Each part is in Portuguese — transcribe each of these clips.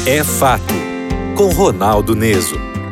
É Fato, com Ronaldo Neso.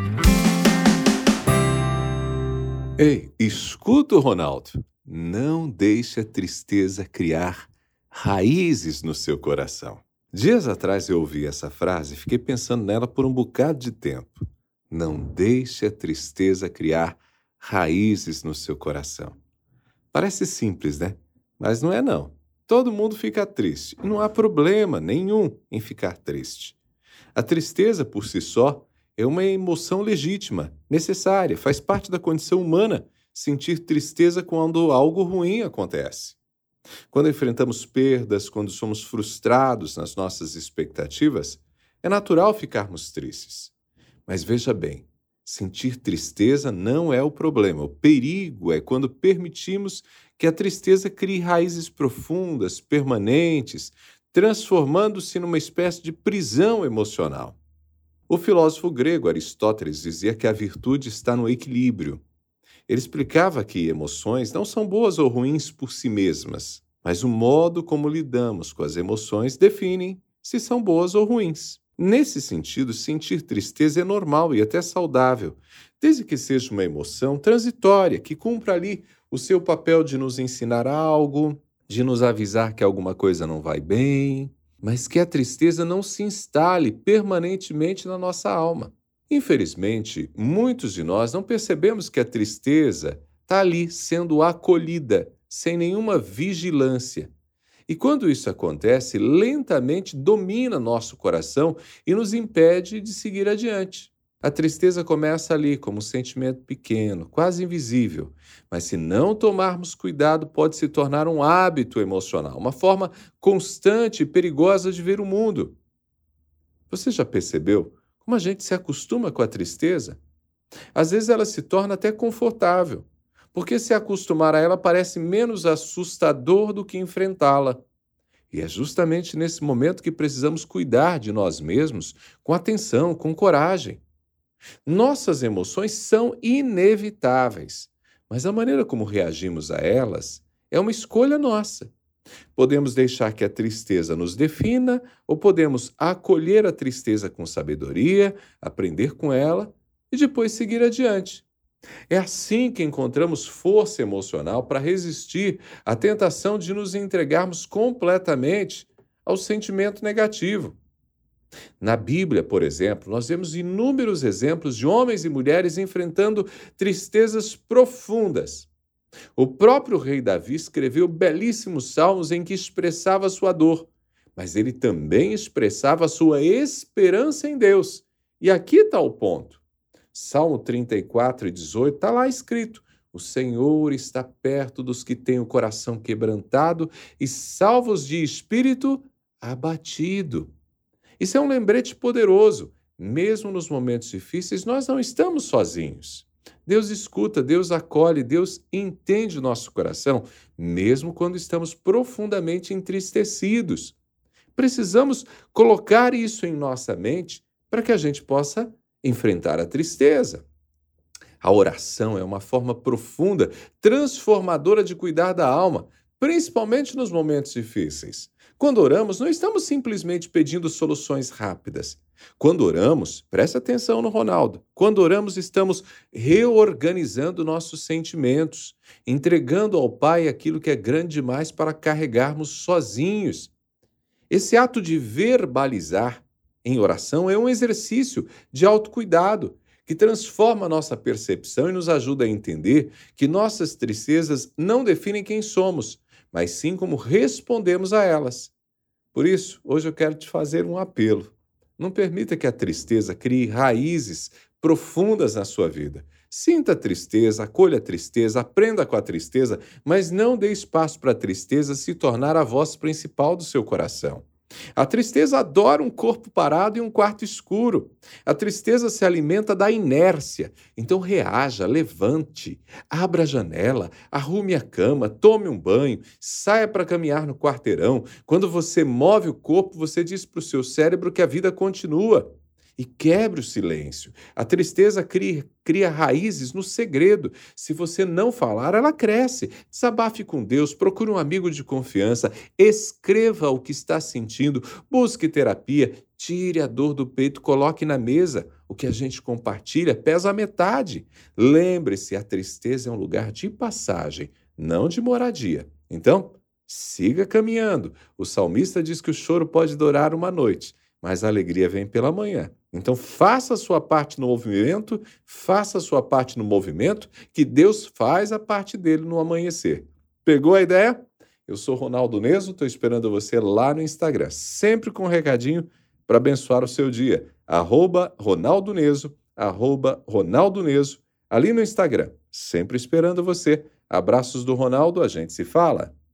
Ei, escuta o Ronaldo. Não deixe a tristeza criar raízes no seu coração. Dias atrás eu ouvi essa frase e fiquei pensando nela por um bocado de tempo. Não deixe a tristeza criar raízes no seu coração. Parece simples, né? Mas não é não. Todo mundo fica triste e não há problema nenhum em ficar triste. A tristeza, por si só, é uma emoção legítima, necessária, faz parte da condição humana sentir tristeza quando algo ruim acontece. Quando enfrentamos perdas, quando somos frustrados nas nossas expectativas, é natural ficarmos tristes. Mas veja bem, sentir tristeza não é o problema. O perigo é quando permitimos que a tristeza crie raízes profundas, permanentes, transformando-se numa espécie de prisão emocional. O filósofo grego Aristóteles dizia que a virtude está no equilíbrio. Ele explicava que emoções não são boas ou ruins por si mesmas, mas o modo como lidamos com as emoções definem se são boas ou ruins. Nesse sentido, sentir tristeza é normal e até saudável, desde que seja uma emoção transitória, que cumpra ali o seu papel de nos ensinar algo, de nos avisar que alguma coisa não vai bem, mas que a tristeza não se instale permanentemente na nossa alma. Infelizmente, muitos de nós não percebemos que a tristeza está ali sendo acolhida, sem nenhuma vigilância. E quando isso acontece, lentamente domina nosso coração e nos impede de seguir adiante. A tristeza começa ali como um sentimento pequeno, quase invisível, mas se não tomarmos cuidado, pode se tornar um hábito emocional, uma forma constante e perigosa de ver o mundo. Você já percebeu como a gente se acostuma com a tristeza? Às vezes ela se torna até confortável, porque se acostumar a ela parece menos assustador do que enfrentá-la. E é justamente nesse momento que precisamos cuidar de nós mesmos com atenção, com coragem. Nossas emoções são inevitáveis, mas a maneira como reagimos a elas é uma escolha nossa. Podemos deixar que a tristeza nos defina ou podemos acolher a tristeza com sabedoria, aprender com ela e depois seguir adiante. É assim que encontramos força emocional para resistir à tentação de nos entregarmos completamente ao sentimento negativo. Na Bíblia, por exemplo, nós vemos inúmeros exemplos de homens e mulheres enfrentando tristezas profundas. O próprio rei Davi escreveu belíssimos salmos em que expressava sua dor, mas ele também expressava sua esperança em Deus. E aqui está o ponto. Salmo 34:18 está lá escrito: o Senhor está perto dos que têm o coração quebrantado e salvos de espírito abatido. Isso é um lembrete poderoso. Mesmo nos momentos difíceis, nós não estamos sozinhos. Deus escuta, Deus acolhe, Deus entende o nosso coração, mesmo quando estamos profundamente entristecidos. Precisamos colocar isso em nossa mente para que a gente possa enfrentar a tristeza. A oração é uma forma profunda, transformadora de cuidar da alma, principalmente nos momentos difíceis. Quando oramos, não estamos simplesmente pedindo soluções rápidas. Quando oramos, presta atenção no Ronaldo, quando oramos estamos reorganizando nossos sentimentos, entregando ao Pai aquilo que é grande demais para carregarmos sozinhos. Esse ato de verbalizar em oração é um exercício de autocuidado que transforma a nossa percepção e nos ajuda a entender que nossas tristezas não definem quem somos, mas sim como respondemos a elas. Por isso, hoje eu quero te fazer um apelo. Não permita que a tristeza crie raízes profundas na sua vida. Sinta a tristeza, acolha a tristeza, aprenda com a tristeza, mas não dê espaço para a tristeza se tornar a voz principal do seu coração. A tristeza adora um corpo parado e um quarto escuro. A tristeza se alimenta da inércia. Então reaja, levante, abra a janela, arrume a cama, tome um banho, saia para caminhar no quarteirão. Quando você move o corpo, você diz para o seu cérebro que a vida continua. e quebre o silêncio. A tristeza cria raízes no segredo. Se você não falar, ela cresce. Desabafe com Deus, procure um amigo de confiança, escreva o que está sentindo, busque terapia, tire a dor do peito, coloque na mesa. O que a gente compartilha pesa a metade. Lembre-se, a tristeza é um lugar de passagem, não de moradia. Então, siga caminhando. O salmista diz que o choro pode durar uma noite, mas a alegria vem pela manhã. Então, faça a sua parte no movimento, faça a sua parte no movimento, que Deus faz a parte dele no amanhecer. Pegou a ideia? Eu sou Ronaldo Neso, estou esperando você lá no Instagram, sempre com um recadinho para abençoar o seu dia. @Ronaldo Neso, @Ronaldo Neso, ali no Instagram, sempre esperando você. Abraços do Ronaldo, a gente se fala.